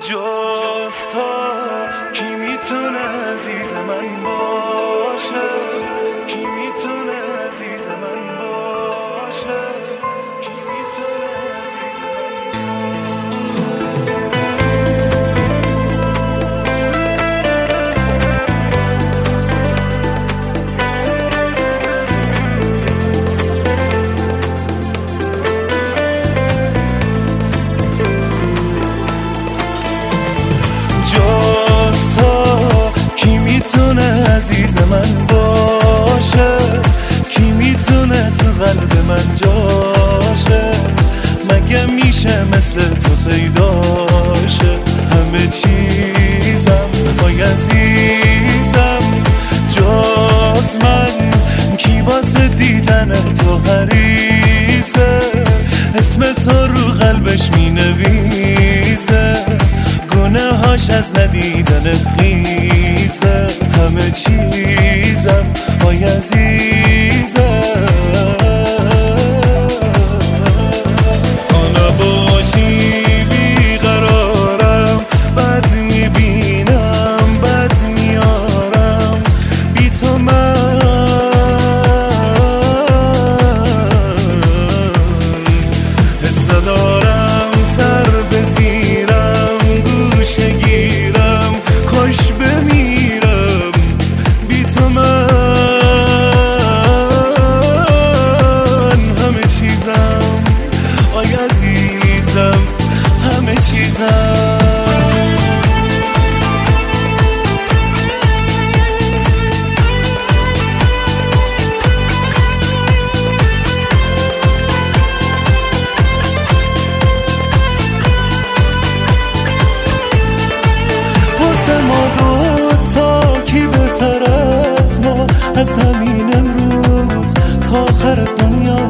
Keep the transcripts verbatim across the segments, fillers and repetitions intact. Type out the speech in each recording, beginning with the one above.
جاستا کی میتونه عزیز من باشه، کی میتونه عزیز من باشه، کی میتونه کی میتونه عزیز من باشه، کی میتونه تو قلب من جاشه، مگه میشه مثل تو پیداشه. همه چیزم وای عزیزم جز من، کی واسه دیدن تو حریصه، اسم تو رو قلبش مینویسه، گناهاش از ندیدنت خیزه. همه چیزم وای عزیزم تا نباشی بیقرارم، بد میبینم بد میارم، بی تو من حس ندارم سر بزیرم، گوشه گیرم خوش بمیرم، بی تو من همه چیزم آی عزیزم همه چیزم. ما دوتا کی بهتر از ما، از همین امروز تا آخر دنیا.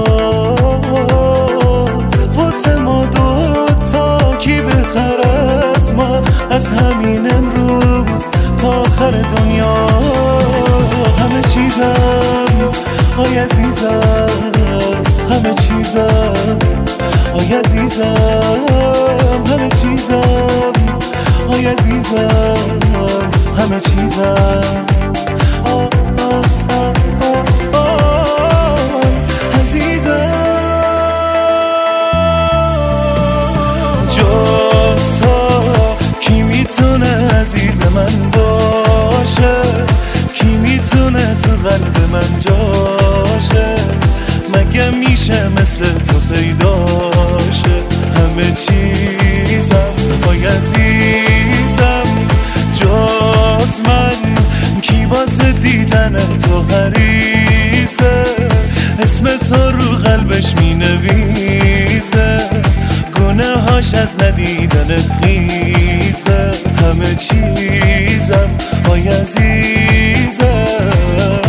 واسه ما دوتا کی بهتر از ما، از همین امروز تا آخر دنیا. همه چیزم آی عزیزم همه چیزم آی عزیزم همه چیزم آی عزیزم همه چیزم آه آه آه آه آه عزیزم. جز تو کی میتونه عزیز من باشه، کی میتونه تو قلب من جاشه، مگه میشه مثل تو پیداشه. همه چیزم آی عزیزم جز من، کی واسه دیدن تو حریصه، اسم تو رو قلبش مینویسه، گناهاش از ندیدنت خیزه. همه چیزم آی عزیزم